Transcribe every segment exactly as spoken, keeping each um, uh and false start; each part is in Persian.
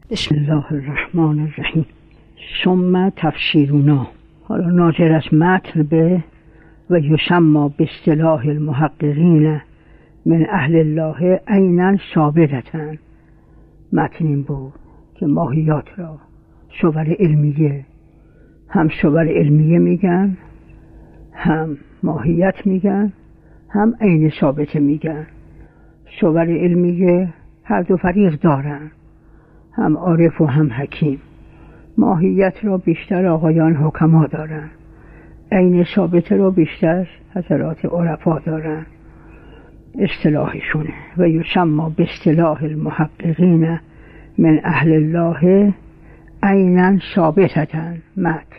بسم الله الرحمن الرحیم. ثم تفسیرنا، حالا ناظر از متن به و یسمى به اصطلاح المحققین من اهل الله عینا ثابتة. متن این بود که ماهیات را صور علمیه، هم صور علمیه میگن، هم ماهیت میگن، هم عین ثابته میگن. صور علمیه هر دو فریق دارن، هم عارف و هم حکیم. ماهیت را بیشتر آقایان حکما دارن، عین ثابته را بیشتر حضرات عرفا دارن، اصطلاحشونه. و یسمى به اصطلاح المحققین من اهل الله عینا ثابتة متن.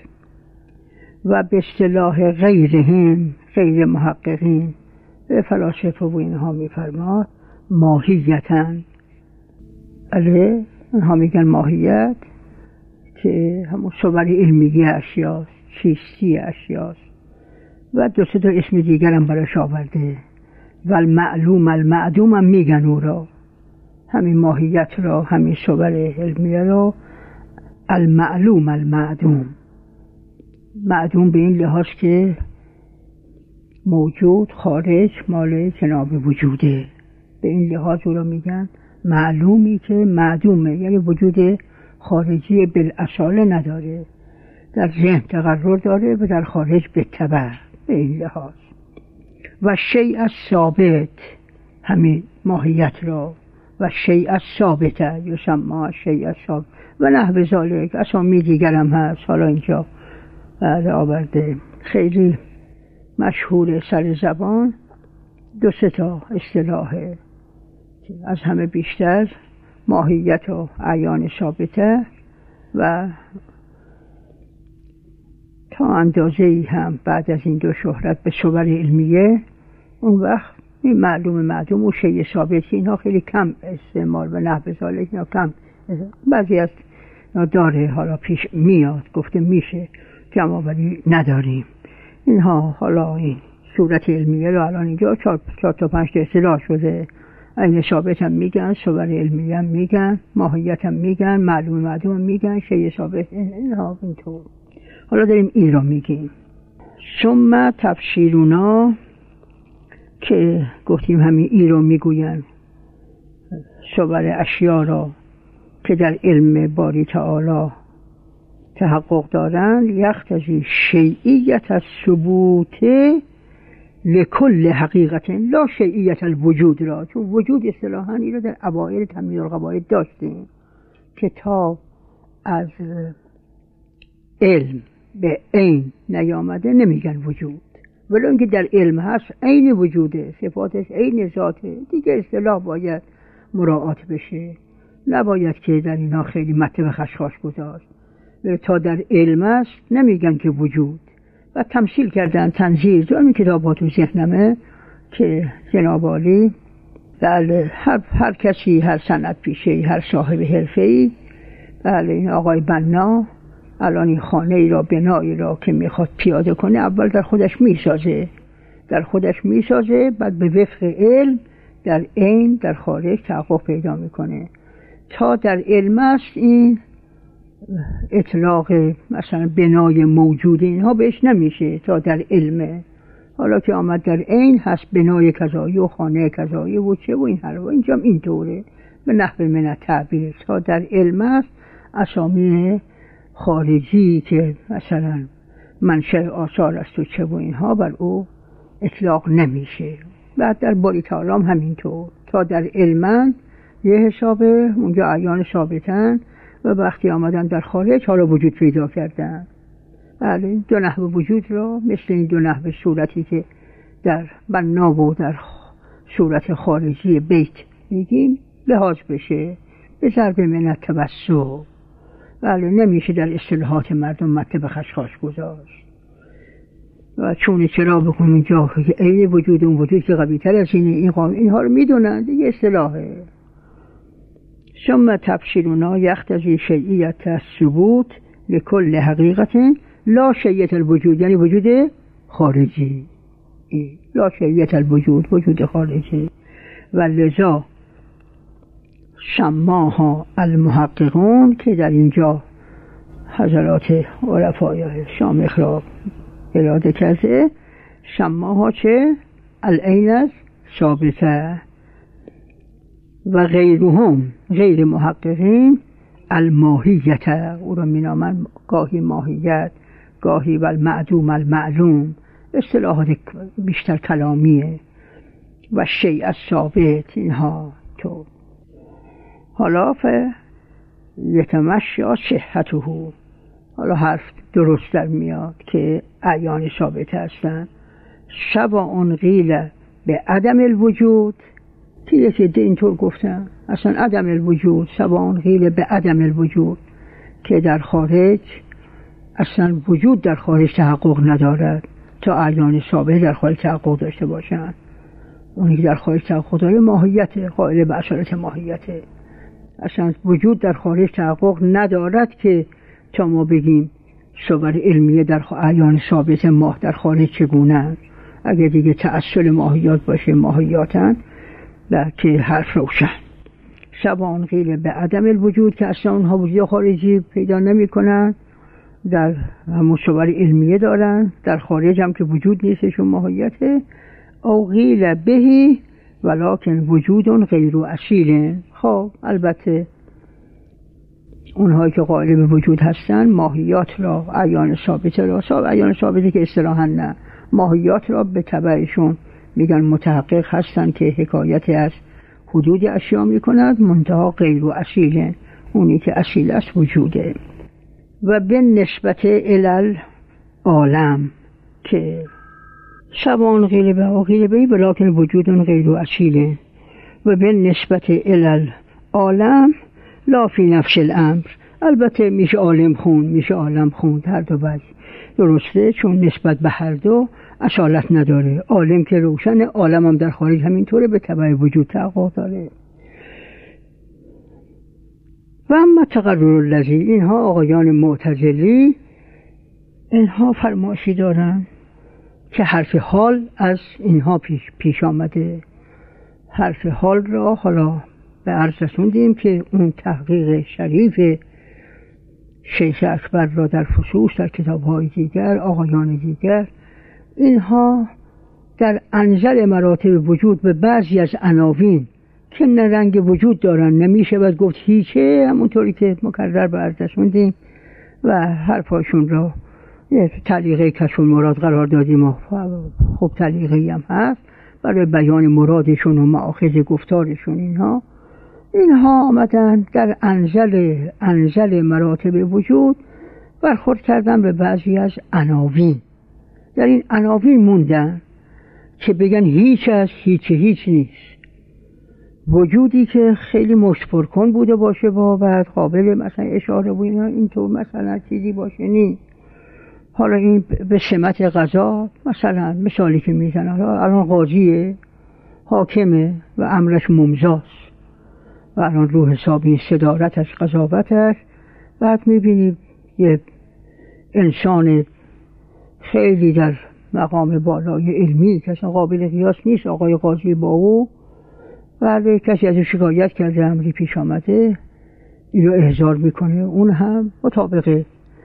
و به اصطلاح غیرهم، غیر محققین، به فلاسفه و اینها میفرماد ماهیتاً. علیه اینها میگن ماهیت که همون صور علمیه اشیاست، چیستی اشیاست. و دو سه تا اسم دیگر هم براش آورده. و المعلوم المعدوم هم میگن او را، همین ماهیت را، همین صور علمیه را المعلوم المعدوم. معدوم به این لحاظ که موجود خارج مال جناب وجوده، به این لحاظ او را میگن معلومی که معدومه، یعنی وجود خارجی بالاصاله نداره، در ذهن تقرر داره و در خارج بالتبع، به این لحاظ. و شیء ثابت، همین ماهیت را، و شیء ثابته یسمى شیء ثابت و نحو ذالک. اسامی دیگر هم هست، حالا اینجا بعد آورده، خیلی مشهور سر زبان. دو سه تا اصطلاحه، از همه بیشتر ماهیت و اعیان ثابته و تا اندازه‌ای هم بعد از این دو شهرت به صور علمیه، اون وقت این معلوم معدوم و شیء ثابت اینها خیلی کم استعمال و نحو ذالک اینا کم، بعضی از داره، حالا پیش میاد گفته میشه جمع ولی نداریم اینها. حالا این صورت علمیه رو الان اینجا چهار, چهار تا پنج تا اصطلاح شده. عین ثابت هم میگن، صور علمیه هم میگن، ماهیت هم میگن، معلوم معدوم هم میگن، شیء ثابت اینها اینطور. حالا داریم این رو میگیم. ثم تفسیرنا که گفتیم همین این رو میگوین صور اشیا را که در علم باری تعالی تحقق دارن. یقتضی شیعیت الثبوت لکل حقیقت لا شیعیت الوجود را، چون وجود اصطلاحاً این رو در اوائل تمهید القواعد داشتیم که تا از علم به عین نیامده نمیگن وجود، ولی اینکه در علم هست عین وجوده، صفاتش عین ذاته، دیگه اصطلاح باید مراعات بشه، نباید که در اینا خیلی مطلب خشخاش گذاشت. تا در علم است نمیگن که وجود. و تمثیل کردن تنظیر جان کتابات و ذهنمه که جناب عالی بله هر, هر کسی، هر صنعت پیشه‌ای، هر صاحب حرفه‌ای، بله این آقای بنا الان این خانه ای را، بنایی را که میخواد پیاده کنه، اول در خودش میسازه در خودش میسازه بعد به وفق علم در عین در خارج تحقق پیدا میکنه. تا در علم است این اطلاق مثلا بنای موجود اینها بهش نمیشه تا در علمه. حالا که آمد در عین هست بنای کذایی و خانه کذایی و چه و این حرفا، اینجا هم اینطوره به نحو من التعبیر. تا در علم است اسامی خارجی که مثلا منشأ آثار است و چه و اینها بر او اطلاق نمیشه. بعد در باری تعالی هم همینطور، تا در علم یه حسابه، اونجا اعیان ثابتن و وقتی آمدن در خارج حالا وجود پیدا کردن. بله دو نحو وجود را مثل این دو نحو صورتی که در بنا و در صورت خارجی بیت میگیم لحاظ بشه به ضرب من التوسع. بله نمیشه در اصطلاحات مردم مطلب خشخاش گذاشت و چون چرا بکنیم اینجا عین وجود اون وجود که قوی تر از اینه، این قانون اینها رو میدونن دیگه اصطلاحه. ثم تفسیرنا یقتضی شیعیت الثبوت لکل حقیقت لا شیعیت الوجود، یعنی وجود خارجی، لا شیعیت الوجود وجود خارجی. و لذا سماها المحققون که در اینجا حضرات عرفای شامخ را اراده کرده، سماها چه؟ العین ثابته و غیرهم غیر محققین الماهیت، او را می نامند گاهی ماهیت، گاهی و المعدوم المعلوم، اصطلاحات بیشتر کلامیه، و شیء الثابت اینها تو. حالا ف یتمشی صحته، حالا حرف درست در میاد که اعیان ثابت هستند. سواء قیل به عدم الوجود، که یکی عده اینطور گفتن اصلا عدم الوجود، سواء قیل به عدم الوجود، که در خارج اصلا وجود در خارج تحقق ندارد تا اعیان ثابت در خارج تحقق داشته باشند. اونی که در خارج تحقق داره ماهیت، قائل به اصالت ماهیته. اصلا وجود در خارج تحقق ندارد که تا ما بگیم صور علمیه در اعیان ثابت ماه در خارج چگونه، اگر دیگه تأصل ماهیات باشه ماهیاتن که حرف روشن. سواء قیل به عدم الوجود، که اصلا اونها وجود خارجی پیدا نمی کنن، در همون صور علمیه دارن، در خارج هم که وجود نیستشون ماهیته. او قیل بهی ولکن وجود غیر اصیل. خب البته اونهایی که قائل به وجود هستن ماهیات را، اعیان ثابت را، اعیان ثابتی که اصطلاحاً نه، ماهیات را به تبعشون میگن متحقق هستن که حکایت از حدود اشیا میکند، منتها غیر اصیل، اونی که اصیل است وجوده. و به نسبت الال عالم، که سواء قیل به و قیل به ولکن وجود غیر اصیل، و به نسبت الال عالم لا فی نفس الامر. البته میشه عالم خون، میشه عالم خون، هر دو وجه درسته، چون نسبت به هر دو اصالت نداره. عالم که روشن، عالم هم در خارج همینطوره، به تبع وجود تحقق داره. و اما تقرر الذی، اینها آقایان معتزلی اینها فرمایشی دارن که حرف حال از اینها پیش, پیش آمده. حرف حال را حالا به عرض رسوندیم که اون تحقیق شریف شیخ اکبر را در فصوص در کتاب‌های دیگر، آقایان دیگر، اینها در انزل مراتب وجود به بعضی از عناوین که نه رنگ وجود دارن نمیشه باید گفت هیچه، همونطوری که مکرر به عرض رسوندیم و حرفاشون را یه تعلیقه کشف المراد قرار دادیم و خب تعلیقه هم هست برای بیان مرادشون و مآخذ گفتارشون. اینها اینها آمدن در انزل انزل مراتب وجود برخورد کردن به بعضی از عناوین، در این عناوین موندن که بگن هیچ از هیچ هیچ نیست. وجودی که خیلی مشت پرکن بوده باشه با بعد قابل مثلا اشاره و اینا، اینطور مثلا چیزی باشه نیست. حالا این به سمت قضا مثلا مثالی که میزنن، الان قاضیه، حاکمه و امرش ممضاست و الان رو حسابی صدارتش قضاوتش، بعد میبینی یه انسان خیلی در مقام بالای علمی که اصلا قابل قیاس نیست، آقای قاضی با او، بعد کسی از شکایت کرده امری پیش آمده، اینو احضار میکنه، اون هم مطابق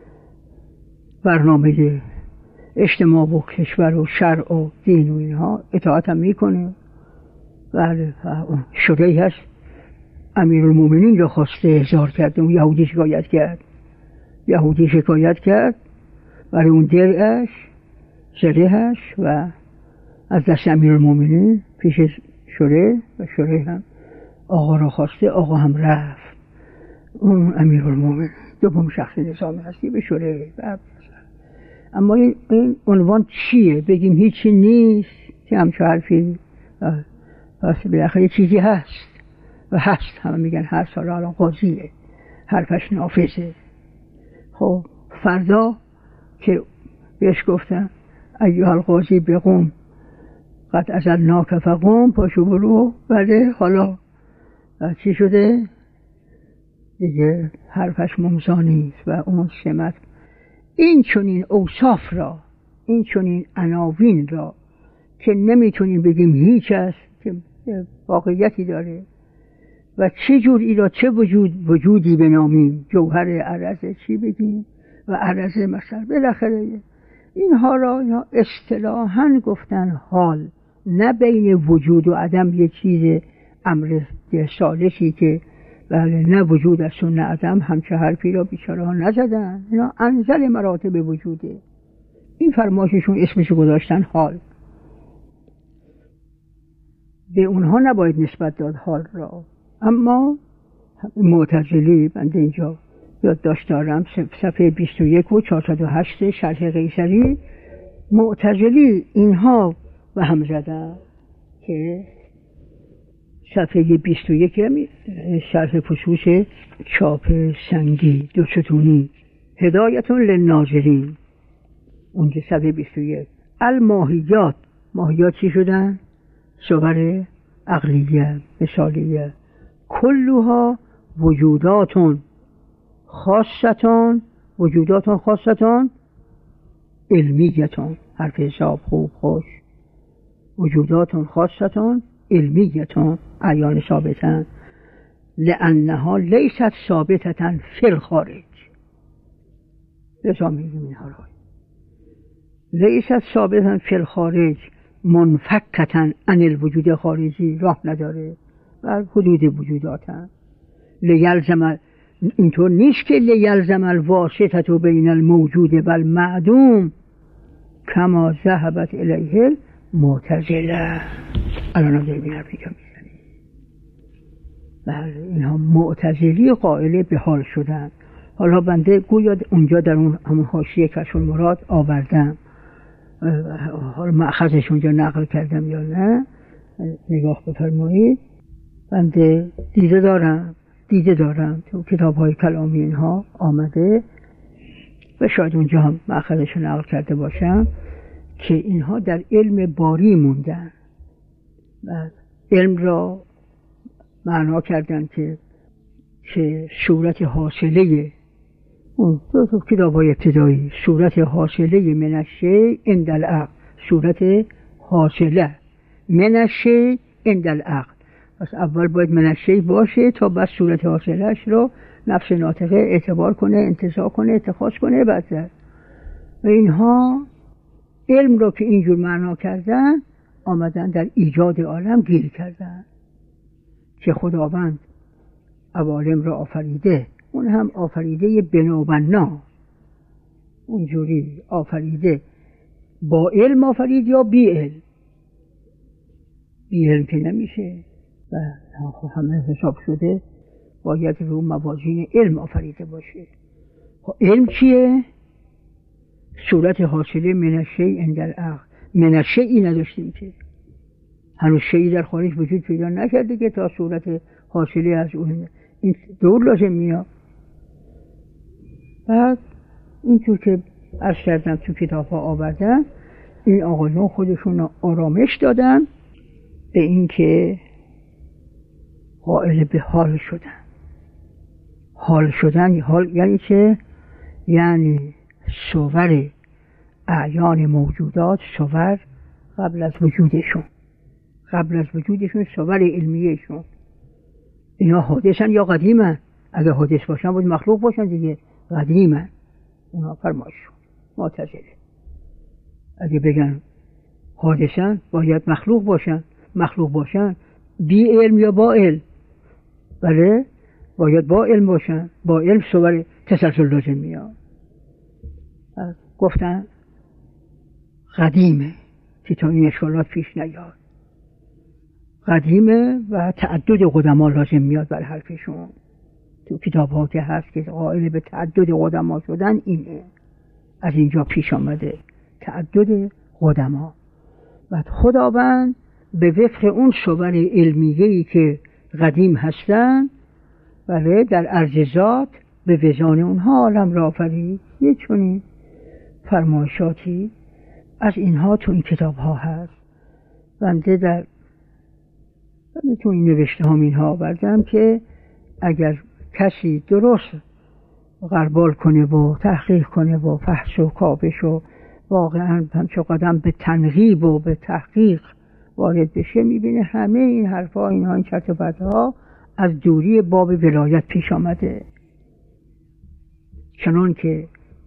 برنامه اجتماع و کشور و شرع و دین و اینها اطاعت هم میکنه. بله شریح هست امیرالمومنین را خواسته احضار کرده، اون یهودی شکایت کرد یهودی شکایت کرد برای اون درعش زرهش و از دست امیرالمومنین پیش شریح، و شریح هم آقا را خواسته، آقا هم رفت. اون امیرالمومنین دوم شخص نظامی هستی به شریح. اما این عنوان چیه؟ بگیم هیچی نیست که همچه حرفی پس بالاخره چیزی هست و هست، همه میگن هست، حالا الان قاضیه حرفش نافذه. خب فردا که بهش گفتن ایها القاضی بقوم قد ازلناک فقوم، پاشو برو، بله حالا چی شده؟ دیگه حرفش ممضا نیست و اون سمت. این چنین اوصاف را، این چنین عناوین را که نمیتونیم بگیم هیچ است، که واقعیتی داره و چه جور ایرا چه وجود وجودی بنامیم، جوهر عرض چی بگیم و عرض مثلا بالاخره اینها را اینا اصطلاحاً گفتن حال، نه بین وجود و عدم یک چیز امر ثالثی که بله نه وجود است و نه عدم، همچه حرفی را بیچاره ها نزدن. اینا انزل مراتب وجوده. این فرمایششون اسمشو گذاشتن حال. به اونها نباید نسبت داد حال را. اما معتزلی، بنده اینجا یادداشت دارم صفحه بیست و یک و چهارصد و هشت شرح قیصری، معتزلی اینها و هم زدن که صفحه بیست و یک شرح فصوص چاپ سنگی دو ستونی، هدایتون للناظرین، اونجا صفحه بیست و یک، الماهیات، ماهیات چی شدن؟ صور عقلیه مثالیه، کلها وجوداتون خاصتون، وجوداتون خاصتون علمیتون، حرف حساب خوب خوش، وجوداتون خاصتون علمیتون عیان ثابتن، لانها لیست ثابتتن فی الخارج. لذا میگیم اینها را لیست ثابتتن فی الخارج، منفکتن عن الوجود خارجی، راه نداره و حدود وجوداتن. لیلزم، اینطور نیست که لیلزم الواسطه بین الموجود و المعدوم کما ذهبت الیه المعتزله. الان هم داریم این حرفی که میزنیم. بله اینها معتزلی قائل به حال شدن. حالا بنده گویا اونجا در اون همون حاشیه کشف المراد آوردم، حالا مأخذش اونجا نقل کردم یا نه نگاه بفرمایید. بنده دیده دارم دیده دارم تو کتاب های کلامی اینها آمده و شاید اونجا هم مأخذش رو نقل کرده باشم که اینها در علم باری موندن و علم را معنا کردن که که صورت حاصله، اون تو کتاب های ابتدایی، صورت حاصله من الشیء عند العقل، صورت حاصله من الشیء عند العقل. پس اول باید من الشیء باشه تا بعد صورت حاصلش رو نفس ناطقه اعتبار کنه، انتزاع کنه، اتخاذ کنه. بعد و اینها علم رو که اینجور معنا کردن آمدن در ایجاد عالم گیر کردن که خداوند عوالم را آفریده، اون هم آفریده بنابنا، اونجوری آفریده با علم آفرید یا بی علم. بی علم که نمیشه و همه حساب شده باید رو موازین علم آفریده باشه. علم چیه؟ صورت حاصله من الشیء عند العقل. من الشیء نداشتیم که هنوز شیئی در خارج وجود پیدا نکرده که تا صورت حاصله از اون این دور لازم میاد. بعد اینطور که عرض کردم تو کتاب ها آوردن، این آقایون خودشون آرامش دادن به این که قائل به حال شدن. حال شدن حال یعنی چه؟ یعنی صور اعیان موجودات، صور قبل از وجودشون، قبل از وجودشون صور علمیشون، اینا حادثن یا قدیمن؟ اگه حادث باشن باید مخلوق باشن دیگه، قدیمن. اونا فرمایشون معتزله اگه بگن حادثن باید مخلوق باشن، مخلوق باشن بی علم یا با علم؟ بله باید با علم باشن، با علم صور تسلسل لازم میاد. گفتن قدیمه که تا این اشکالات پیش نیاد، قدیمه و تعدد قدما لازم میاد بر حرفشون. تو کتاب ها که هست که قائل به تعدد قدما شدن اینه، از اینجا پیش آمده تعدد قدما. و خداوند به وفق اون صور علمیه‌ای که قدیم هستن ولی در عرض ذات به وزان اونها عالم را آفرید. یه چنین فرمایشاتی از اینها تو این کتاب ها هست. بنده در تو این نوشته هم اینها آوردم که اگر کسی درست غربال کنه و تحقیق کنه و فحص و کاوش و واقعا همچه قدم به تنقیب و به تحقیق وارد بشه، میبینه همه این حرفا، اینها این چرت و پرتها از دوری باب ولایت پیش آمده، چنان که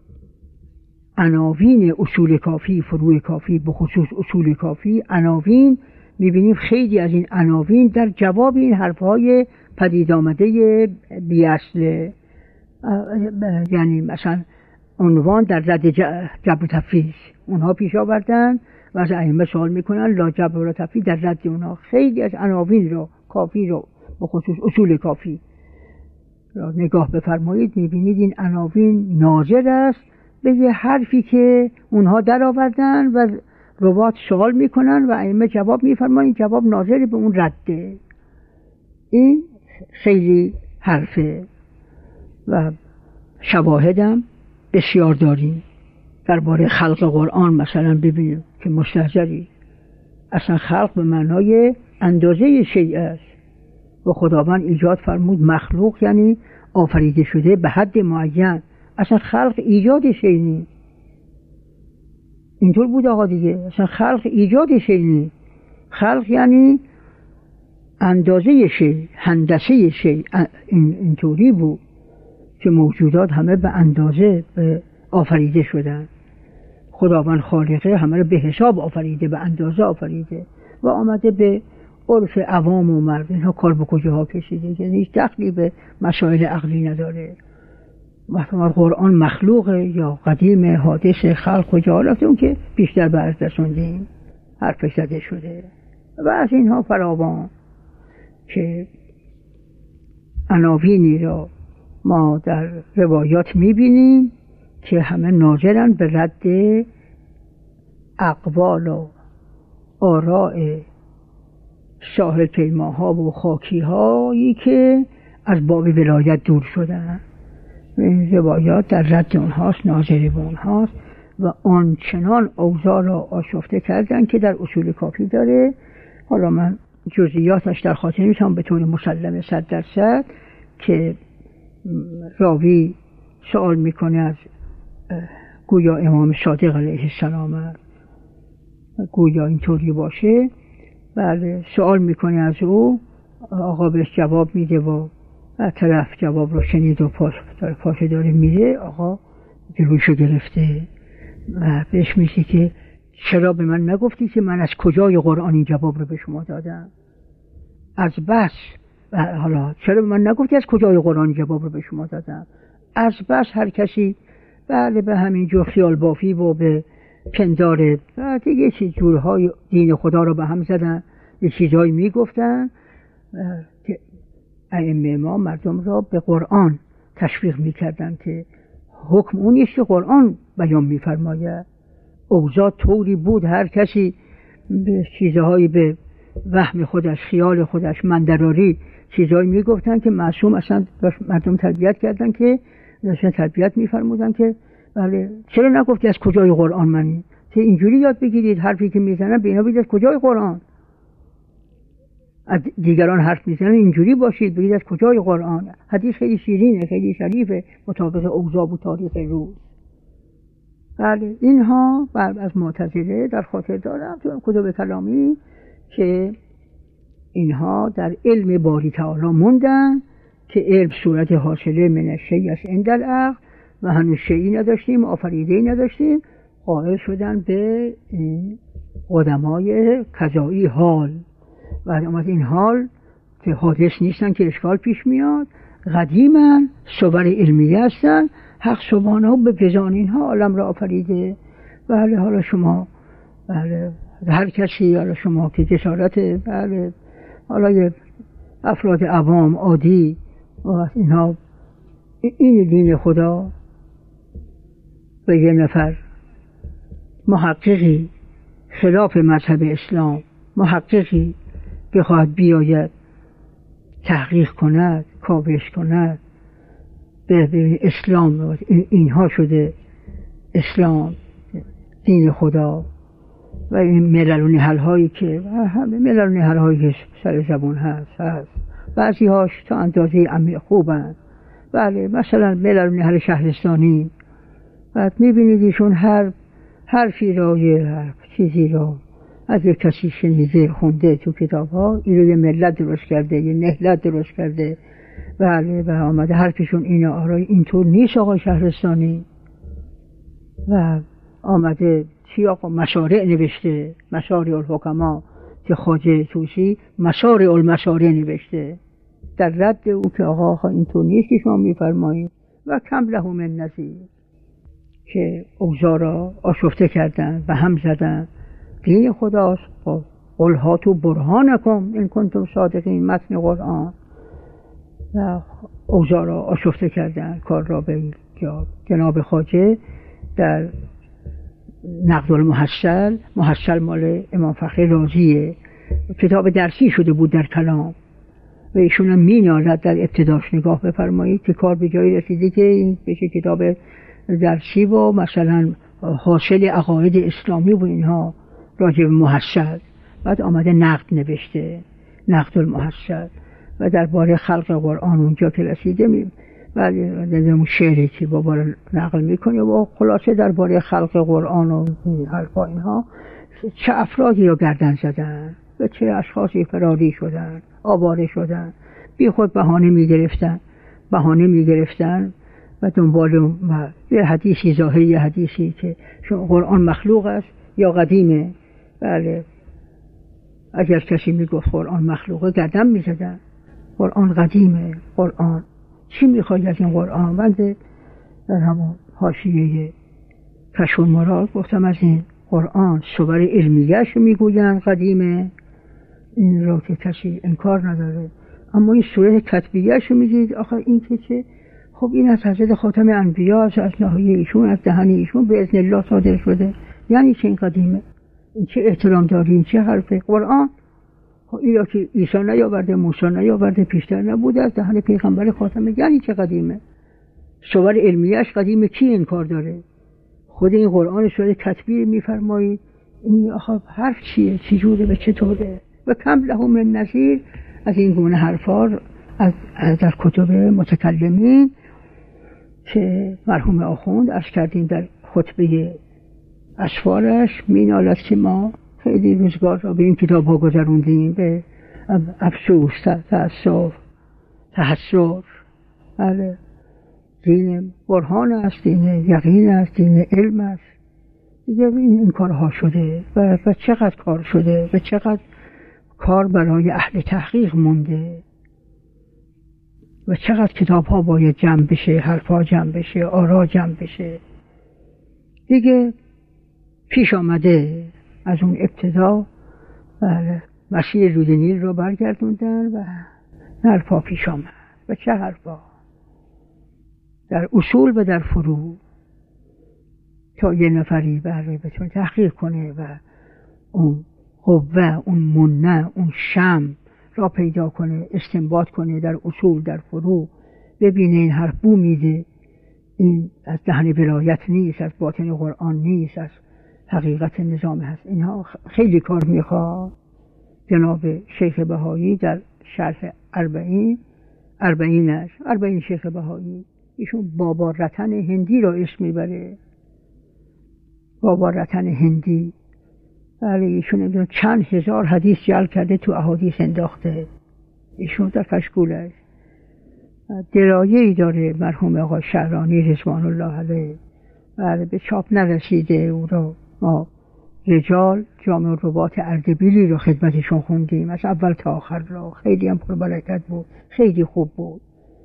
عناوین اصول کافی، فروع کافی، به خصوص اصول کافی، عناوین میبینیم خیلی از این عناوین در جواب این حرفهای پدید آمده بی اصله، یعنی مثلا عنوان در رد جبر و تفویض اونها پیش آوردن و از ائمه سوال میکنن لا جبر ولا تفویض در رد اونها. خیلی از عناوین رو کافی رو به خصوص اصول کافی را نگاه بفرمایید، میبینید این عناوین ناظر است به یه حرفی که اونها در آوردن و روات سوال میکنن و ائمه جواب میفرماین، جواب ناظر به اون رده. این خیلی حرفه و شواهدم بسیار داریم. درباره خلق قرآن مثلا ببینیم که مستحضری، اصلا خلق به معنای اندازه شیء است و خداوند ایجاد فرمود مخلوق یعنی آفریده شده به حد معین، اصلا خلق ایجاد شیء نیست. اینطور بود آقا دیگه، اصلا خلق ایجاد شیء نیست، خلق یعنی اندازه شیء، هندسه شیء. این اینطوری بود که موجودات همه به اندازه به آفریده شدن. خداوند خالقه همه رو به حساب آفریده، به اندازه آفریده و آمده به عرف عوام و مرد اینها کار به کجاها کشیده که هیچ دخلی به مسائل عقلی نداره. مثلا قرآن مخلوقه یا قدیم، حادث، خلق کجا رفته، اون که بیشتر به عرض رسوندیم حرف زده شده و از اینها فراوان که عناوینی را ما در روایات میبینیم که همه ناظرن به رد اقوال و آراء ساحل پیماها و خاکی هایی که از باب ولایت دور شدن. این روایات در رد اونهاست، ناظر به اونهاست و آنچنان اوضاع را آشفته کردن که در اصول کافی داره. حالا من جزئیاتش در خاطر نیستم به طور مسلم صد درصد که راوی سوال میکنه از گویا امام صادق علیه السلام، گویا اینطوری باشه، بله سوال میکنه از او، آقا بهش جواب میده و طرف جواب رو شنید و پاس پاس داره میده، آقا جلوشو گرفته و بهش میگه که چرا به من نگفتی که من از کجای قرآن این جواب رو به شما دادم؟ از بس حالا چرا به من نگفتی از کجای قرآن جواب رو به شما دادم؟ از بس هر کسی بله به همین جور خیال بافی و به پنداره دیگه چیز جورهای دین خدا رو به هم زدن، یه چیزهایی میگفتن که ائمه ما مردم را به قرآن تشویق میکردن که حکم اون است که قرآن بیان میفرماید. اوضاع طوری بود هر کسی به چیزهایی به وهم خودش، خیال خودش، مندراری چیزهایی میگفتن که معصوم اصلا مردم تربیت کردن که داشتن تربیت میفرمودن که بله چرا نگفتی از کجای قرآن منی؟ که اینجوری یاد بگیرید حرفی که میزنن به اینا بگید از کجای قرآن، از دیگران حرف میزنن اینجوری باشید بگید از کجای قرآن. حدیث خیلی شیرینه، خیلی شریفه، مطابق اوضاع و تاریخ روز. بله اینها بعد از معتزله در خاطر دارم تو کتب کلامی که اینها در علم باری تعالی موندن که علم صورت حاصله من الشیء است عند العقل و هنوز شیئی نداشتیم، آفریده‌ای نداشتیم، قائل شدن به قدمای قضایی حال و اومد این حال که حادث نیستن که اشکال پیش میاد، قدیمن، صور علمیه هستن، حق سبحانه به فیضان اینها عالم را آفریده. بله حالا شما بله هر کسی، حالا شما که جسارت بله حالا یه افراد عوام عادی و اینها این دین خدا به یه نفر محققی خلاف مذهب اسلام، محققی بخواهد بیاید تحقیق کند، کاوش کند به اسلام، اینها شده اسلام دین خدا و این ملل و نهل هایی که ملل و نهل هایی که سر زبون هست هست بعضی هاش تا اندازه عمیق خوبن. بله مثلا ملل و نهل شهرستانی، بعد میبینید ایشون هر حرفی را یه حرف چیزی را از یک کسی شنیده خونده تو کتاب ها، این رو یه ملت درست کرده، یه نهلت درست کرده، بله، و آمده حرفشون اینه. آرای اینطور نیست آقای شهرستانی. و آمده چی آقا مشارع نوشته، مشارع الحکما که خواجه طوسی مشارع المشارع نوشته در رد او که آقا آقا اینطور نیست که شما میفرمایید. و کم له من نظیر که اوضاع را آشفته کردن و هم زدن. دین خداست، قل هاتوا برهانکم ان کنتم صادقین، متن قرآن. و اوضاع را آشفته کردن، کار را به جناب خواجه در نقد المحصل، محصل مال امام فخری رازیه، کتاب درسی شده بود در کلام، و ایشون هم مینالد در ابتداش نگاه بفرمایید که کار به جایی رسیده که این بشه کتاب درسی و مثلا حاصل عقاید اسلامی و اینها راجع به محصل. بعد آمده نقد نوشته، نقد المحصل، و درباره خلق قرآن اونجا که رسیده می ولی اون شعری که بابا نقل میکنه و خلاصه درباره خلق قرآن و حرفا اینها چه افرادی رو گردن زدن و چه اشخاصی فراری شدن، آواره شدن، بی خود بهانه میگرفتن بهانه میگرفتن و دنبال و یه حدیثی ظاهری، یه حدیثی که قرآن مخلوق است یا قدیمه. بله، اگر کسی میگفت قرآن مخلوقه گردن میزدن. قرآن قدیمه، قرآن چی میخواد از این قرآن؟ بنده در همون حاشیه کشف المراد گفتم از این قرآن صور علمیه‌اش میگوین قدیمه، این رو که کسی انکار نداره، اما این صورت کتبیه‌اش میگید آخه این که چه؟ خب این از حضرت خاتم انبیا، از ناحیه ایشون، از دهن ایشون به اذن الله صادر شده، یعنی چه این قدیمه؟ این چه احترام داری؟ این چه حرفه؟ قرآن این که عیسی نیاورده، موسی نیاورده، پیشتر نبوده، از دهن پیغمبر خاتمه، یعنی چه قدیمه؟ صور علمیه‌اش قدیمه، کی انکار داره؟ خود این قرآن صورت کتبی میفرمایید، این آخه حرف چیه؟ چی جوره؟ به چطوره؟ و کم له من نظیر از این گونه حرفا از در کتب متکلمین که مرحوم آخوند عرض کردیم در خطبه اسفارش مینالد که ما خیلی روزگار را به این کتاب ها گذروندیم، به افسوس، تأسف، تحسر. بله، دین برهان است، دین یقین است، دین علم است. دیگه این, این کارها شده و, و چقدر کار شده و چقدر کار برای اهل تحقیق مونده و چقدر کتاب ها باید جمع بشه، حرفا جمع بشه، آرا جمع بشه. دیگه پیش آمده از اون ابتدا بله مسیر رود نیل رو برگردوندن و حرفا پیش آمد. و چه حرفا؟ در اصول و در فروع، تا یه نفری بله بتونه تحقیق کنه و اون قوه، اون منه، اون شم را پیدا کنه، استنباط کنه در اصول، در فروع، ببینه این حرف بو میده، این از دهن ولایت نیست، از باطن قرآن نیست، از حقیقت نظام هست. اینها خیلی کار میخواد. جناب شیخ بهایی در شرح اربعین اربعینش اربعین شیخ بهایی، ایشون بابا رتن هندی را اسم میبره. بابا رتن هندی، بله، ایشون چند هزار حدیث جلب کرده، تو احادیث انداخته. ایشون در کشکولش درایه‌ای داره مرحوم آقا شعرانی رضوان الله علیه، بله، به چاپ نرسیده. او را ما رجال جامع الرباط اردبیلی رو خدمتشون خوندیم از اول تا آخر را، خیلی هم پربرکت بود، خیلی خوب بود.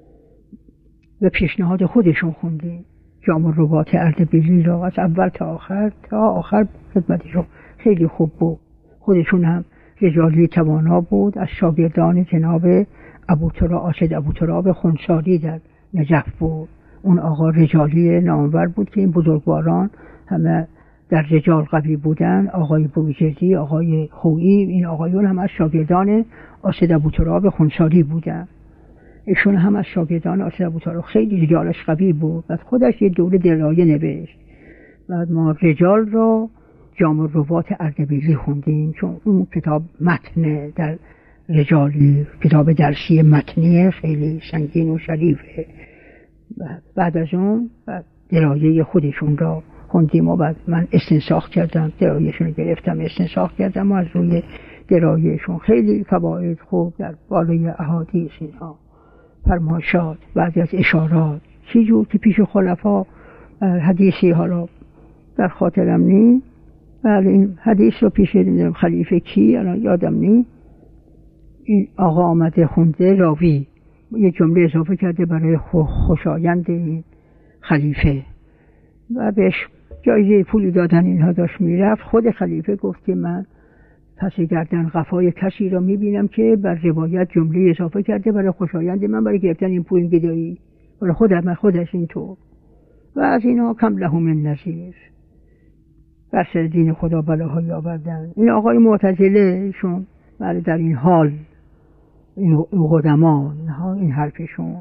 به پیشنهاد خودشون خوندیم جامع الرباط اردبیلی را از اول تا آخر تا آخر خدمتشون، خیلی خوب بود. خودشون هم رجالی توانا بود، از شاگردان جناب ابو تراب آشد ابو تراب خنساری در نجف بود. اون آقا رجالی نامور بود که این بزرگواران همه در رجال قوی بودن، آقای بوجردی، آقای خویی، این آقایون هم از شاگردان آشد ابو تراب خنساری بودن. ایشون هم از شاگردان آشد ابو تراب، خیلی رجالش قوی بود. بعد خودش یه دوره درایه نوشت. بعد ما رجال را جامع الرباط اردبیلی خوندیم، چون اون کتاب متن در رجالی، کتاب درسی متنی خیلی سنگین و شریفه. بعد از اون درایه خودشون را خوندیم و بعد من استنساخ کردم، درایشون رو گرفتم استنساخ کردم و از روی درایشون خیلی فواید خوب در بالای احادیث اینها فرمایشات بعضی از اشارات چی جور که پیش خلفا حدیثی حالا در خاطرم نی، بله این حدیث رو پیش نمیدونم خلیفه کی الان یادم نی، این آقا آمده خونده راوی یه جمله اضافه کرده برای خوشایند این خلیفه و بهش جایزه پولی دادن اینها داشت میرفت. خود خلیفه گفت که من پس گردن قفای کسی را میبینم که بر روایت جمله اضافه کرده برای خوشایند من برای گرفتن این پول گدایی، برای خودم من خودش اینطور و از اینا کم لهم من نظیر بر سر دین خدا بلاهایی آوردن. این آقای معتزله ایشون برای در این حال این قدما این حرفشون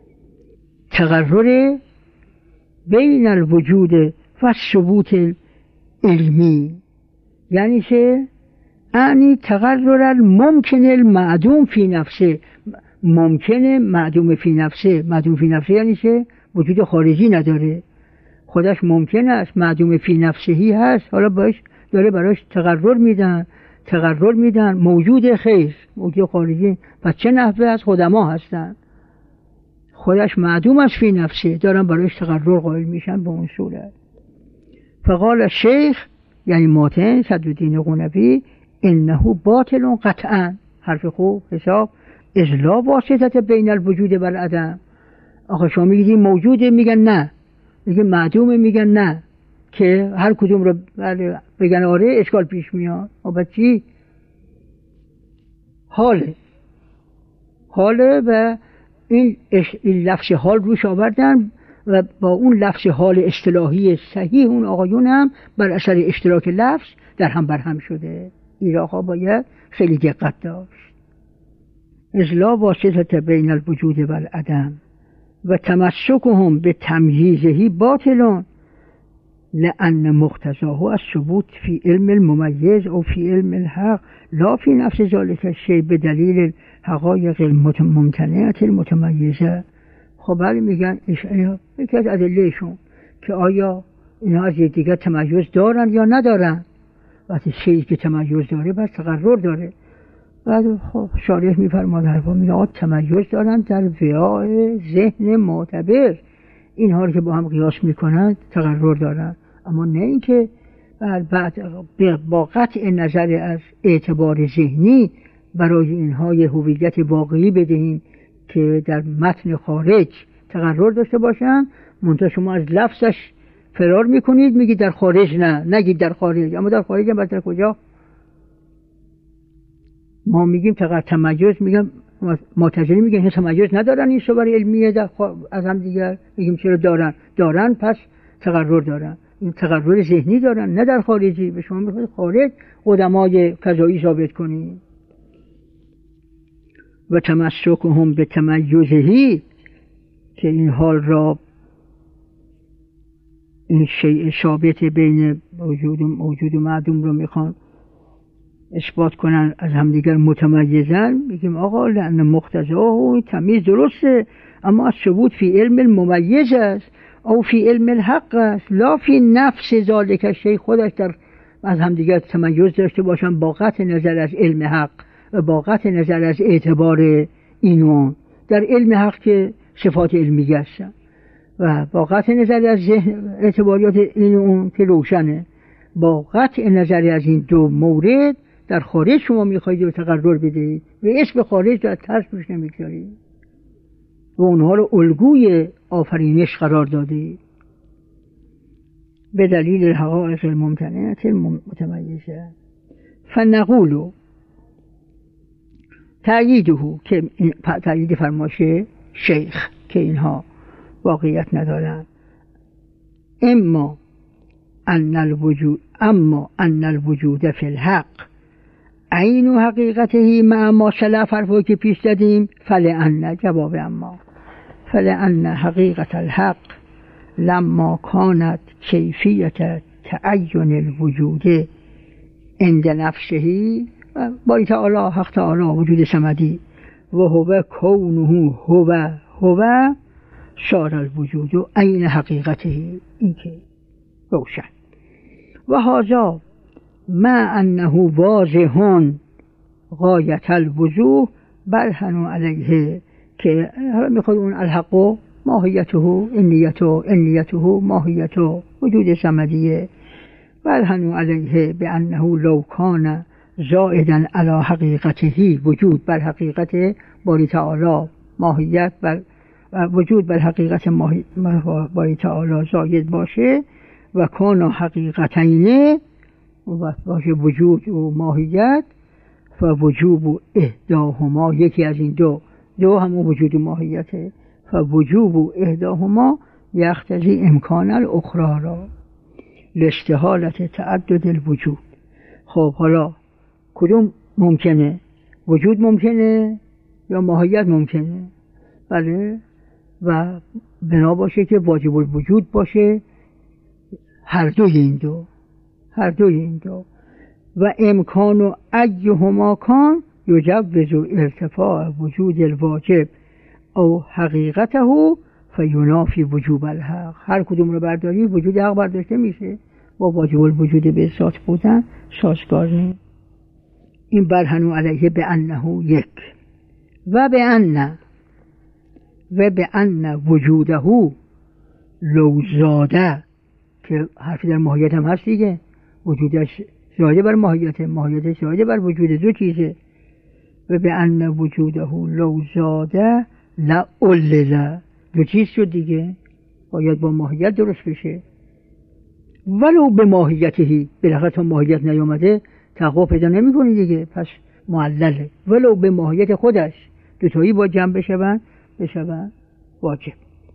تقرر بین الوجود و ثبوت علمی، یعنی که یعنی تقرر الممکن المعدوم فی نفسه، ممکنه معدوم فی نفسه، معدوم فی نفسه یعنی که وجود خارجی نداره، خودش ممکن است معدوم فی نفسهی هست، حالا باش داره براش تقرر میدن تقرر میدن موجود خیر موجود خارجی. پس چه نحوه از خدما هستن خودش معدوم است فی نفسه، دارن براش تقرر قائل میشن به اون صورت. فقال الشیخ یعنی ماتن صدرالدین قنوی انه باطل قطعا، حرف خوب حساب اذ لا واسطه بین الوجود و العدم. آخه شما میگید موجوده میگن نه، میگن معدومه میگن نه، که هر کدوم رو بگن آره اشکال پیش میاد. و چی؟ حاله حاله و این, این لفظ حال روش آوردن و با اون لفظ حال اصطلاحی صحیح اون آقایون هم بر اثر اشتراک لفظ در هم بر هم شده. این آقا باید خیلی دقت داشت. اذ لا واسطه بین الوجود و العدم و تمسکهم به تمییزه باطلون لأن مقتضاه الثبوت فی علم الممیز او فی علم الحق لا فی نفس ذلك الشیء به دلیل حقایق الممتنعه المتمیزه. خب بله میگن یکی از ادلهشون که آیا اینها از یکدیگر تمایز دارن یا ندارن. وقتی شیئی که تمایز داره بس تقرر داره. بعد خب شارح میفرماد حرفا میگه تمایز دارن در وعاء ذهن معتبر، اینها رو که با هم قیاس میکنن تقرر دارن، اما نه اینکه بعد با قطع نظر از اعتبار ذهنی برای اینها یه هویت واقعی بدهیم که در متن خارج تقرر داشته باشن. منتها شما از لفظش فرار میکنید میگید در خارج نه، نگید در خارج، اما در خارج هم بعد در کجا؟ ما میگیم تقرر تمایز، میگم معتزلی میگن این تمایز ندارن این صور علمیه از هم دیگر، میگیم چرا دارن؟ دارن پس تقرر دارن، این تقرر ذهنی دارن نه در خارجی. به شما میخواید خارج قدمای قضایی ثابت کنید. و تمسکهم به تمیزهی که این حال را این شیء ثابت بین موجود و موجود و معدوم رو میخوان اثبات کنن از همدیگر متمیزن، میگیم آقا لأن مقتضاه و تمیز درسته، اما ثبوت فی علم الممیز است او فی علم الحق است لا فی نفس ذالک الشیء. خودش در از همدیگر تمیز داشته باشن با قطع نظر از علم حق و با قطع نظر از اعتبار اینون در علم حق که صفات علمی هستن و با قطع نظر از اعتباریات اینون که روشنه. با قطع نظر از این دو مورد در خارج شما میخواید رو تقرر بدهید و اسم خارج در ترس روش نمیگذارید و اونها رو الگوی آفرینش قرار دادید به دلیل حقایق الممتنعه المتمیزه. فنقولو تأییده که تأیید فرمایش شیخ که اینها واقعیت ندارن. اما ان الوجود اما ان الوجود فی الحق عین حقیقته مع ما سلف حرفو که پیش دادیم. فلأن جواب اما فلأن حقیقت الحق لما كانت کیفیت تعین الوجود عند نفسه باری تعالی حق تعالی وجود صمدی و هو کونه هو هو شار الوجود عین حقیقته. این که روشن. و هذا مع انه واضح غایت الوضوح برهن علیه، که حالا میخواد اون الحق و ماهیته انیته انیته ماهیته وجود صمدیه، برهن علیه به انه لو کان زائدا علی حقیقته، وجود بر حقیقت باری تعالی ماهیت بر وجود بر حقیقت باری تعالی زاید باشه و کان حقیقتین و باشه وجود و ماهیت، فوجوب احداهما، یکی از این دو دو همون وجود و ماهیته، فوجوب احداهما یقتضی امکان الاخری را لاستحالة تعدد الوجود. خب حالا کدوم ممکنه؟ وجود ممکنه یا ماهیت ممکنه؟ بله، و بنا باشه که واجب الوجود باشه هر دوی این دو هر دوی این دو و امکان و ایهما کان یجوز ارتفاع وجود الواجب او حقیقته فینافی وجوب الحق. هر کدوم رو برداری وجود حق برداشته میشه، با واجب الوجود به ذات بودن سازگار نیست. این برهن علیه به انه یک و به ان و به ان وجوده لو زاده، که حرفی در ماهیت هم هست دیگه، وجودش زاده بر ماهیت، ماهیت زاده بر وجود، دو چیزه. و به ان وجوده لو زاده لا علل، دو چیز شد دیگه، باید با ماهیت درست بشه. ولو به ماهیتهی، بالاخره تا ماهیت نیامده تحقق پیدا نمی کنی دیگه، پس معلله. ولو به ماهیت خودش دوتایی با جمع بشون بشون واجب.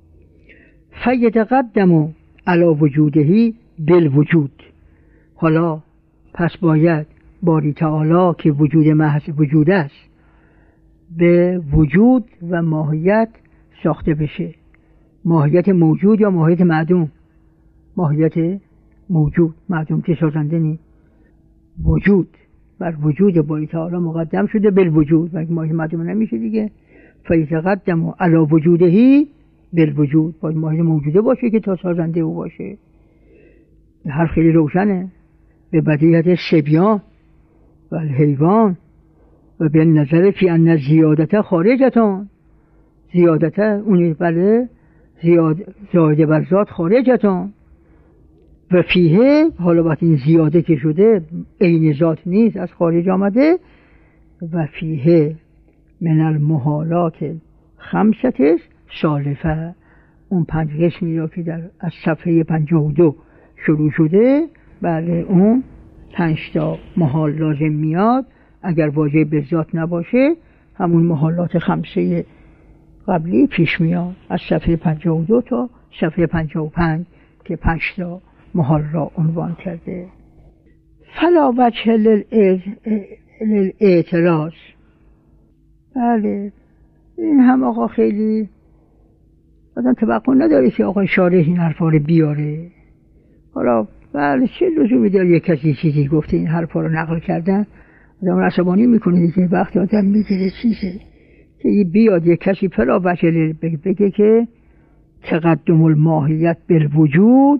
فیتقدم علی وجودهی بالوجود. حالا پس باید باری تعالی که وجود محض وجود است به وجود و ماهیت ساخته بشه. ماهیت موجود یا ماهیت معدوم؟ ماهیت موجود، معدوم که سازنده نی. وجود بر وجود باری تعالی مقدم شده بالوجود، و ماهیت معدوم نمیشه دیگه. فیتقدم علی وجودهی بالوجود، باید ماهیت موجوده باشه که تا سازنده او باشه. حرف خیلی روشنه. به بدیهت سبیان و الحیوان و به نظر فی ان زیادت خارجتان، زیادت اونی بله زیاد زایده بر ذات خارجتان و فیه، حالا وقتی این زیاده که شده عین ذات نیست، از خارج آمده. و فیه من المحالات خمستش سالفه، اون پنج قسمی را که در از صفحه پنجاه و دو شروع شده، بله اون پنج تا محال لازم میاد اگر واجب به ذات نباشه، همون محالات خمسه قبلی پیش میاد از صفحه پنجاه و دو تا صفحه پنجاه و پنج که پنج تا محال را عنوان کرده. فلا وجه للاعتراض. بله این هم آقا خیلی آدم توقع نداره که آقا شارح این حرفا رو بیاره. حالا بله چه لزومی داره یک کسی چیزی گفته این حرفا رو نقل کردن، آدم عصبانی میکنه دیگه. وقتی آدم میگیره چیزه که بیاد یک کسی فلا وجه بگه که تقدم الماهیت بالوجود،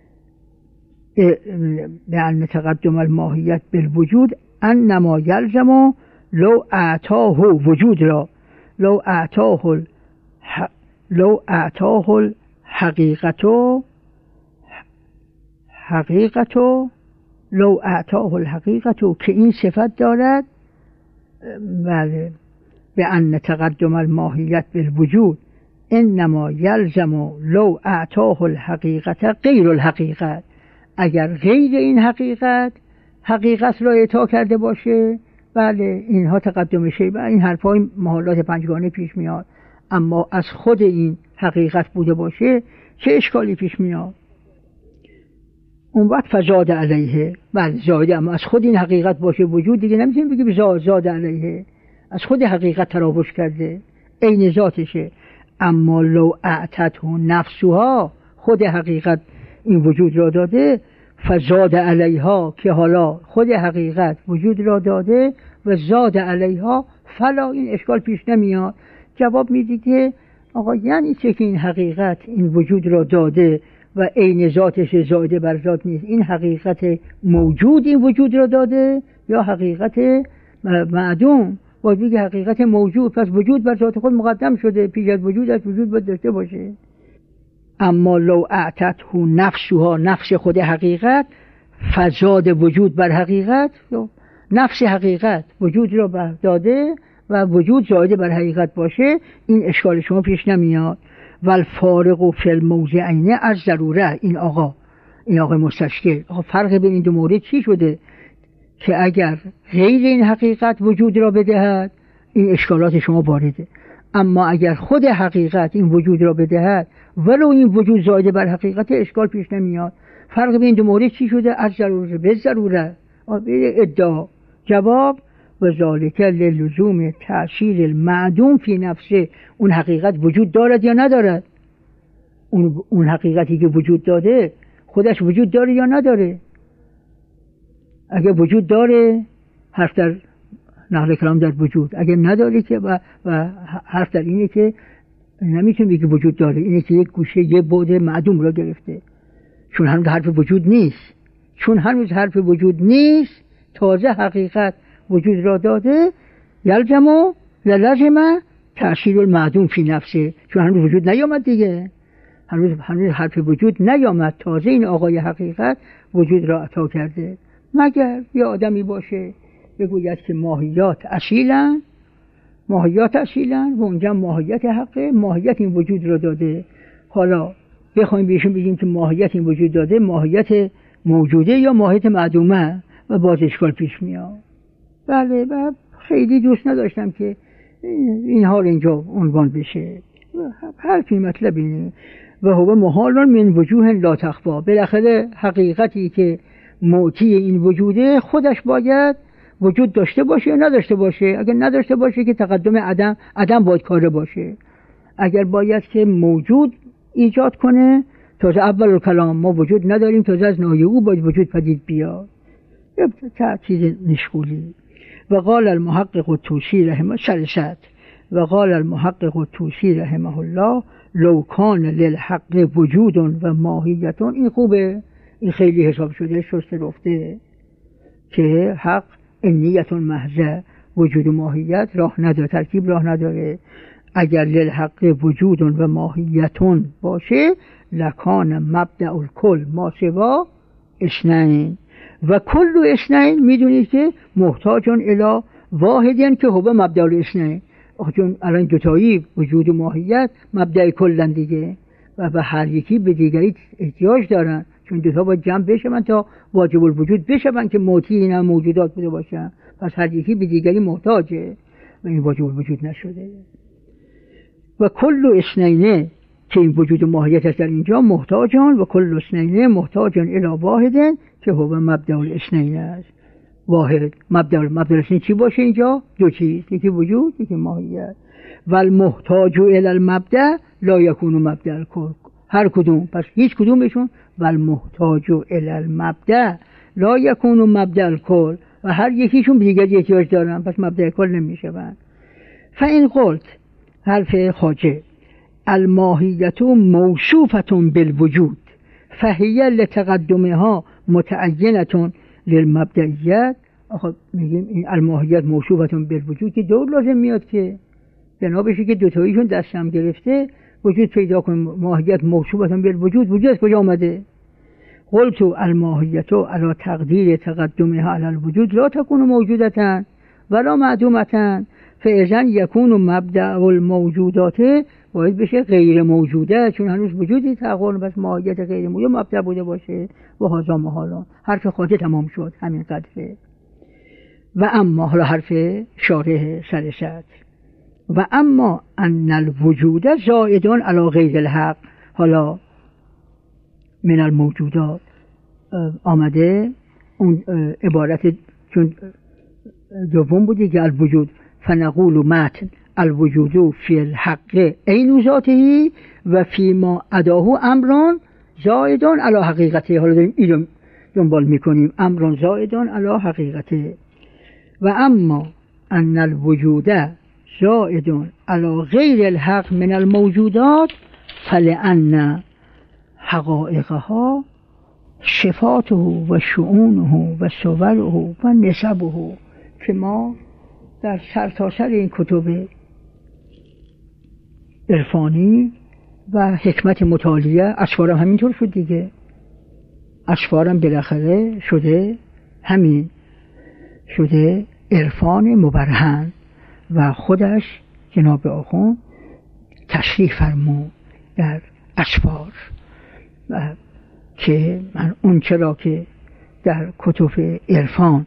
به ان تقدم الماهیت بالوجود انما یلزم لو اعطاه وجود را لو اعطاه الح... لو اعطاه الحقیقت حقیقت لو اعطاه الحقیقت که این صفت دارد. بله به ان تقدم الماهیت بالوجود انما یلزم لو اعطاه الحقیقت غیر الحقیقت، اگر غیر این حقیقت حقیقت را اعطا کرده باشه، بله اینها تقدمشه. این حرفای محالات پنجگانه پیش میاد. اما از خود این حقیقت بوده باشه چه اشکالی پیش میاد؟ اون وقت فزاد علیه، بله زاده، اما از خود این حقیقت باشه وجود دیگه نمیتونیم بگیم زاد علیه، از خود حقیقت تراوش کرده عین ذاتشه. اما لو اعتته نفسها، خود حقیقت این وجود را داده، فزاد علیها که حالا خود حقیقت وجود را داده و زاد علیها، فلا این اشکال پیش نمیاد. جواب میدی که آقا یعنی چه که این حقیقت این وجود را داده و عین ذاتش زائده بر ذات نیست. این حقیقت موجود این وجود را داده یا حقیقت معدوم؟ باید بگه حقیقت موجود. پس وجود بر ذات خود مقدم شده، پیش از وجود از وجود باید داشته باشه. اما لو اعتته نفسها، نفس خود حقیقت، فزاد وجود بر حقیقت، نفس حقیقت وجود را داده و وجود زائده بر حقیقت باشه، این اشکال شما پیش نمیاد. والفارق فی الموضعین از ضروره. این آقا این آقا مستشکل، آقا فرق بین این دو مورد چی شده که اگر غیر این حقیقت وجود را بدهد این اشکالات شما وارده، اما اگر خود حقیقت این وجود را بدهد ولو این وجود زائده بر حقیقت اشکال پیش نمیاد. فرق بین این دو مورد چی شده؟ از ضروره به ضروره. ادعا جواب و ذالک للزوم تأثیر المعدوم فی نفسه. اون حقیقت وجود دارد یا ندارد؟ اون اون حقیقتی که وجود داده خودش وجود داره یا نداره؟ اگه وجود داره حرف در نقل کلام در وجود، اگه نداره که و, و حرف در اینه که نمیتونه بگه وجود داره، اینه که یک گوشه یه بعد معدوم را گرفته، چون هنوز حرف وجود نیست. چون هنوز حرف وجود نیست تازه حقیقت وجود را داده. یلزمو للزمه تأثیر المعدوم فی نفسه، چون هنوز وجود نیامد دیگه، هنوز هنوز حرف وجود نیامد، تازه این آقای حقیقت وجود را عطا کرده. مگر یه آدمی باشه بگوید که ماهیات اصیلن، ماهیات اصیلن و اونجا ماهیت حقه، ماهیت این وجود را داده. حالا بخوایم بهشون بگیم که ماهیت این وجود داده ماهیت موجوده یا ماهیت معدومه و باز اشکال پیش میاد. بله و خیلی دوست نداشتم که این حال اینجا عنوان بشه. حرفی مطلب اینه و هو محال من وجوه لا تخفا. بالاخره حقیقتی که موتی این وجوده خودش باید وجود داشته باشه یا نداشته باشه. اگر نداشته باشه که تقدم عدم عدم باید کاره باشه. اگر باید که موجود ایجاد کنه، تازه اول کلام ما وجود نداریم، تازه از ناحیه او باید وجود پدید بیاد. یه چیز نشغولی. و قال المحقق الطوسی رحمه سلست و قال المحقق الطوسی رحمه الله لو کان للحق وجود و ماهیت. این خوبه، این خیلی حساب شده، شسته رفته که حق نیت محض، وجود و ماهیت راه نداره، ترکیب راه نداره. اگر للحق وجود و ماهیت باشه لکان مبدأ الکل ما سوا اثنین و کل اثنین میدونید که محتاجون الی واحدین که هو مبدأ الاثنین. چون الان دوتایی وجود و ماهیت مبدأ کلن دیگه و به هر یکی به دیگری احتیاج دارن، چون دوتا باید جمع بشن تا واجب الوجود بشن که موتی اینا موجودات بوده باشن. پس هر یکی به دیگری محتاجه و این واجب الوجود نشده. و کل اثنین که این وجود و ماهیت است در اینجا محتاجان و کل اثنین محتاجان الی واحدن که هو مبدأ الاثنین است. واحد مبدأ مبدأ الاثنین چی باشه اینجا؟ دو چیز، یکی وجود یکی ماهیت. و المحتاج الی المبدأ لا یکون مبدأ الکل. هر کدوم، پس هیچ کدومشون و المحتاج الی المبدأ لا یکون مبدأ الکل و هر یکیشون به دیگری احتیاج دارن، پس مبدأ کل نمیشون. فإن قلت حرف خواجه الماهیت موصوفة بالوجود فهی لتقدمها متعینة للمبدئیت. آخه میگیم این الماهیت موصوفة بالوجود که دور لازم میاد که جنابشی که دوتاییشون دستم گرفته وجود پیدا کنه. ماهیت موصوفة بالوجود، وجود از کجا آمده؟ قلت الماهیت علی تقدیر تقدمها علی الوجود لا تكون موجودة ولا معدومة فاذا یکون مبدأ الموجودات باید بشه غیر موجوده، چون هنوز وجودی تقول بس ماهیت غیر موجود مبدأ بوده باشه و هذا محال. حرف خواجه تمام شد، همین قدره. و اما حالا حرف شارح سلست و اما ان الوجود زائد علی غیر الحق. حالا من الموجودات آمده اون عبارت چون دوم بودی که الوجود فنقول متن الوجود فی الحق عین ذاته و فی ما اداه امران زائدان علی حقیقته. حالا داریم اینو دنبال میکنیم، امران زائدان علی حقیقته. و اما ان الوجود زائدان علی غیر الحق من الموجودات فلان حقائقها صفاته و شؤونه و صوره و نسبه، که ما در سرتاسر این کتب عرفانی و حکمت مطالعه، اسفارم همینطور شد دیگه، اسفارم بالاخره شده همین، شده عرفان مبرهن و خودش جناب آخوند تشریح فرمود در اسفار، و که من اون چرا که در کتب عرفان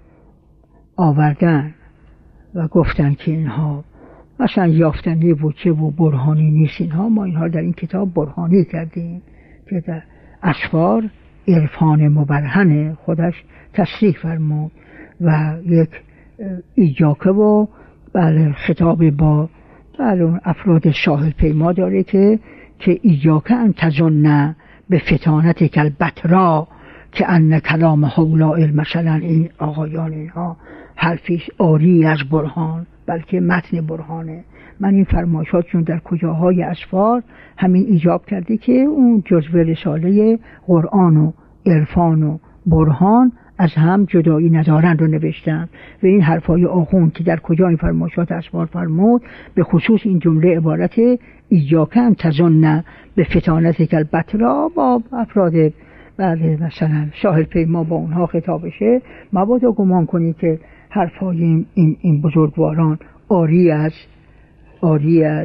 آوردن و گفتن که اینها مثلا یافتنی بود چه و برهانی نیست، اینها ما اینها در این کتاب برهانی کردیم که در اسفار عرفان مبرهن خودش تصریح فرمود و یک ایجاکه و بله خطاب با بله اون افراد ساحل پیما داره که که ایجاکه ان تظن به فتانت کالبترا که ان کلام هؤلاء مثلا این آقایان اینها حرفی آری از برهان بلکه متن برهانه. من این فرمایشاتشون در کجاهای اسفار همین ایجاب کرده که اون جزو رساله قرآن و عرفان و برهان از هم جدایی ندارن رو نوشتن و این حرفای آخوند که در کجا این فرمایشات اسفار فرمود، به خصوص این جمله عبارت ایجاکه ان تظن به فتانت کالبترا با افراد بله مثلا ساحل پیما با اونها خطابشه، مبادا گمان کنی که حرفای این, این, این بزرگواران آری از آری از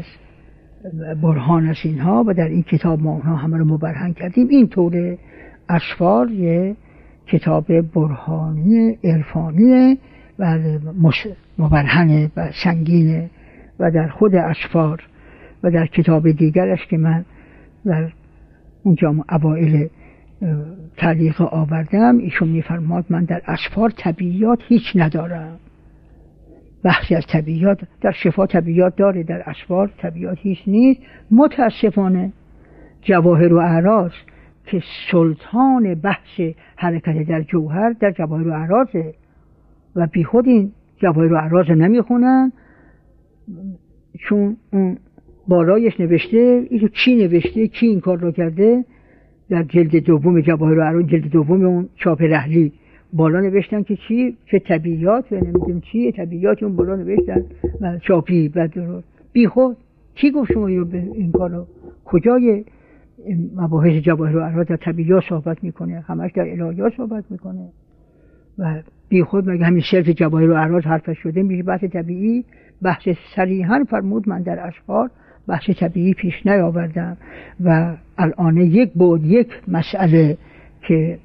برهان از اینها و در این کتاب ما اونها همه رو مبرهن کردیم. این طور اسفار یه کتاب برهانی عرفانی و مبرهن و سنگینه و در خود اسفار و در کتاب دیگرش که من در اونجا اوائل تعلیق آوردم ایشون میفرماد من در اسفار طبیعیات هیچ ندارم، بحثی از طبیعیات در شفا طبیعیات داره، در اسفار طبیعیات هیچ نیست. متاسفانه جواهر و اعراض که سلطان بحث حرکت در جوهر در جواهر و اعراضه و بی خود این جواهر و اعراض نمیخونن، چون اون بالایش نوشته اینو کی نوشته کی این کار رو کرده، در جلد دوم جواهر و اعراض جلد دوم اون چاپ رحلی بالا نوشتن که چی چه طبیعیات و نمیدونم چی طبیعیات اون بالا نوشتن و چاپی بعد درست بی خود کی گفت شما این کارو؟ کجای مباحث جواهر و اعراض در طبیعیات صحبت میکنه؟ همش در الهیات صحبت میکنه و بی خود مگه همین صرف جواهر و اعراض حرفش شده میشه بحث طبیعی؟ بحث صریحا فرمود من در اسفار بحث طبیعی پیش نیاوردم و الان یک بود یک مسئله که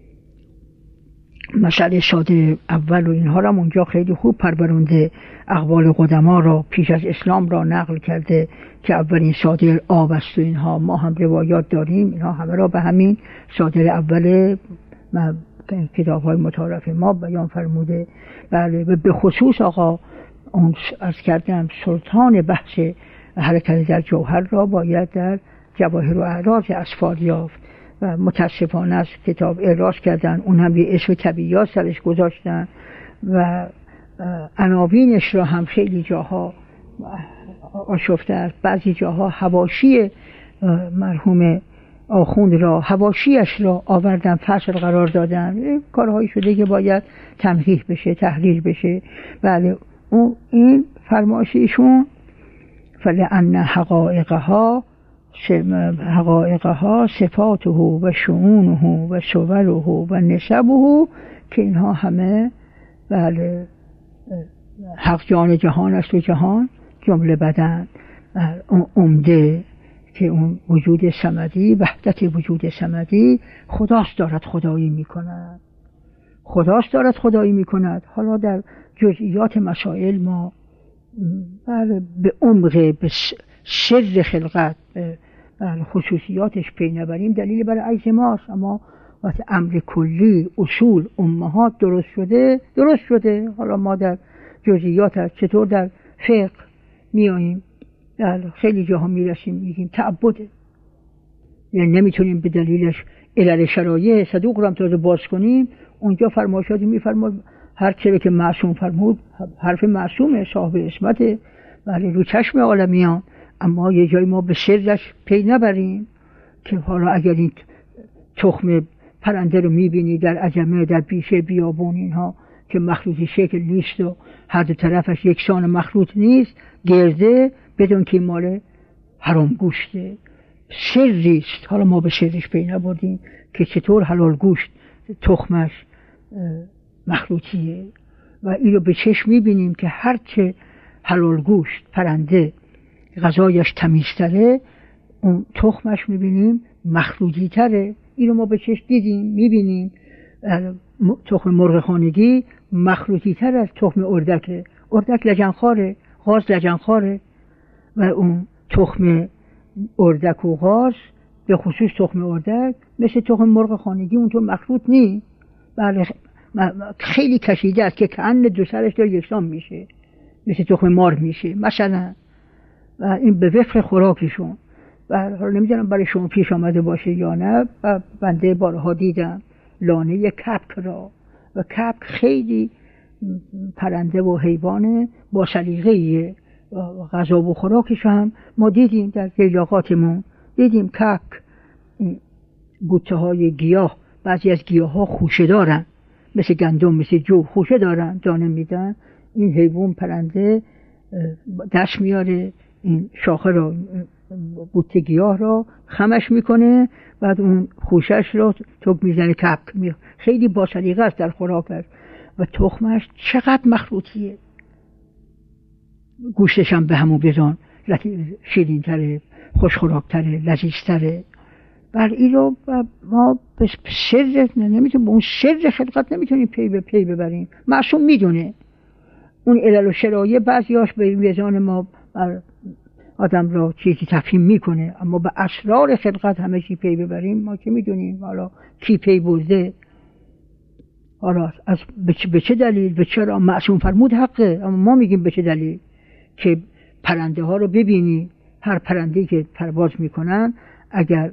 مسئله ساده اول و اینها را اونجا خیلی خوب پرورنده، اقوال قدما را پیش از اسلام را نقل کرده که اولین صادر آب است و اینها ما هم روایات داریم، اینها همه را به همین صادر اول کتاب های متعارف ما بیان فرموده. بله و به خصوص آقا اون از کردم سلطان بحث حرکت در جوهر را باید در جواهر و اعراض اسفار یافت و متاسفانه از کتاب اعراض کردن، اون هم یه اسم طبیعیات سرش گذاشتن و عناوینش را هم خیلی جاها آشفته است، بعضی جاها حواشی مرحوم آخوند را حواشیش را آوردن فصل قرار دادن، کارهایی شده که باید تنقیح بشه تحریر بشه. بله این فرمایش ایشون فلأن حقائقها حقائقها صفاته و شؤونه و صوره و نسبه، که اینها همه بله حق جان جهان است و جهان جمله بدن عمده که اون وجود صمدی وحدت وجود صمدی خداست دارد خدایی میکند خداست دارد خدایی میکند. حالا در جزئیات مسائل ما بله به عمق به سر خلقت به خصوصیاتش پی نبریم دلیل برای عجز ماست، اما وقتی امر کلی اصول امهات درست شده درست شده حالا ما در جزئیات چطور در فقه میاییم در خیلی جاها میرسیم میگیم تعبده، یعنی نمیتونیم به دلیلش علل شرایع صدوق رو هم تازه باز کنیم. اونجا فرمایشاتی میفرماد هر چیزی که معصوم فرمود حرف معصومه صاحب عصمت ولی رو چشم عالمیان، اما یه جای ما به سرش پی نبریم که حالا اگر این تخم پرنده رو میبینی در عجمه، در بیشه بیابون، اینها که مخلوطی شکل نیست و هر دو طرفش یکسان مخلوط نیست، گرده، بدون که مال حرام گوشته. سریست، حالا ما به سرش پی نبردیم که چطور حلال گوشت تخمش مخلوطیه و این رو به چشم میبینیم که هرچه حلال گوشت پرنده غذایش تمیزتره، اون تخمش میبینیم مخلوطی تره. این رو ما به چشم دیدیم، میبینیم. تخم مرغ خانگی مخلوطی تر از تخم اردکه. اردک لجنخواره، غاز لجنخواره و اون تخم اردک و غاز، به خصوص تخم اردک، مثل تخم مرغ خانگی اونطور مخلوط نیست. بله خیلی کشیده است که کأن دو سرش داره یکسان میشه، مثل تخم مار میشه مثلا. و این به وفق خوراکشون. و حالا نمیدونم برای شما پیش آمده باشه یا نه، و بنده بارها دیدم لانه کبک را، و کبک خیلی پرنده و حیوان با سلیقه‌ایه. غذا و خوراکش هم ما دیدیم در ییلاقاتمون، دیدیم کبک بوته های گیاه، بعضی از گیاه ها خوشه دارن، مثل گندم، مثل جو خوشه دارن، دانه میدن. این حیوان پرنده دست میاره این شاخه را، بوته گیاه را خمش میکنه، بعد اون خوشش را توک میزنه کبک. خیلی با سلیقه است در خوراکش. و تخمش چقدر مخلوطیه، گوشتش هم به همون بزن شیرین تره، خوش خوراک تره، لذیذ تره. بر این رو ما به سر نمیتونیم، به اون سر خلقت نمیتونیم پی به پی ببریم. معصوم میدونه اون علل و شرایع بعضیاش به وزان ما آدم را چیزی تفهیم میکنه، اما به اسرار خلقت همه چی پی ببریم ما که میدونیم. حالا کی پی برده، حالا از به چه دلیل، به چرا معصوم فرمود حقه، اما ما میگیم به چه دلیل. که پرنده ها رو ببینی، هر پرنده‌ای که پرواز میکنن اگر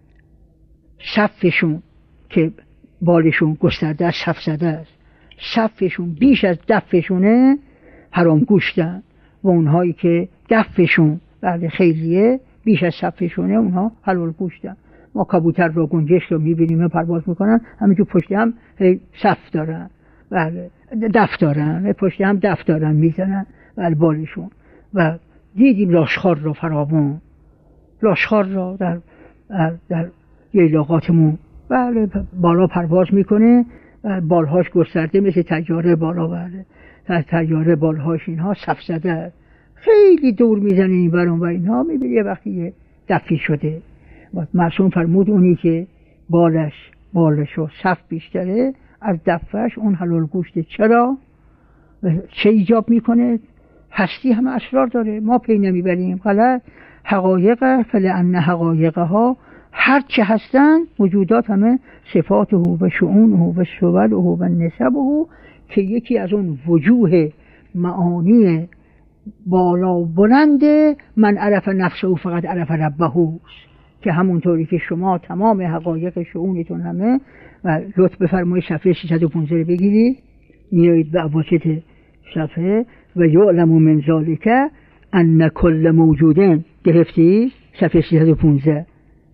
صفشون که بالشون گسترده است، صف زده است، صفشون بیش از دفشونه حرام گوشتن، و اونهایی که دفشون بعد خیلیه بیش از صفشونه اونها حلال گوشتن. ما کبوتر رو، گنجشک رو میبینیم پرواز میکنن، همینجور پشت هم صف دارن، بله دف دارن، پشت هم دف دارن میزنن بله بالشون. و دیدیم لاشخوار رو فراوان، لاشخوار رو در در ییلاقاتمون بله بالا پرواز میکنه، بالهاش گسترده مثل طیاره بالا، بله در طیاره بالهاش اینها صف زده، خیلی دور میزنه این بر اون و اینها. میبینی وقتی یه دفی شده. معصوم فرمود اونی که بالش بالش و صف بیشتره از دفش اون حلال گوشته. چرا؟ چه ایجاب میکنه؟ هستی همه اسرار داره، ما پی نمیبریم. غلط. حقایق فلان حقایقها هر چه هستن وجودات همه صفاته و شؤونه و شوله و نسبه، که یکی از اون وجوه معانی بالا بلنده من عرف نفسه فقط عرف ربه، که همونطوری که شما تمام حقایق شؤونتون همه، و لطف بفرمایید صفحه سیصد و پانزده بگیرید، میایید به اواسط صفحه و یعلم من ذالک ان کل موجودن، گرفتی؟ صفحه سیصد و پانزده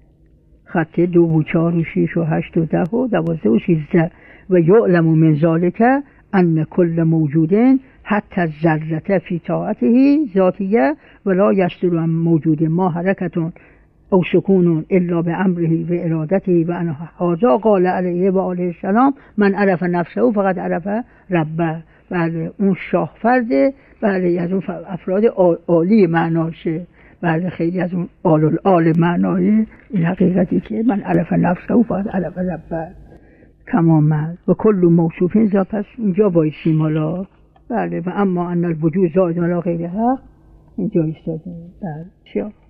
خط دو و چهار و شیش و هشت و ده و دوازده و سیزده. و یعلم من ذالک ان کل موجودن حتی ذرته فی طاعته ذاتیه ولا یصدر عن موجود ما حرکتون او سکون الا به امره و ارادته و ان هذا قال علیه و آله السلام من عرف نفسه فقط عرف ربه. بله اون شاه فرده، بله از اون افراد عالی معناشه، بله خیلی از اون آل الآل معنای این حقیقتی که من عرف نفسه فقط عرف ربه کمامل و کل موصوفین ذا. پس اینجا بایستیم حالا، بله و اما ان الوجود زائد علی غیر حق اینجا ایستادیم. بله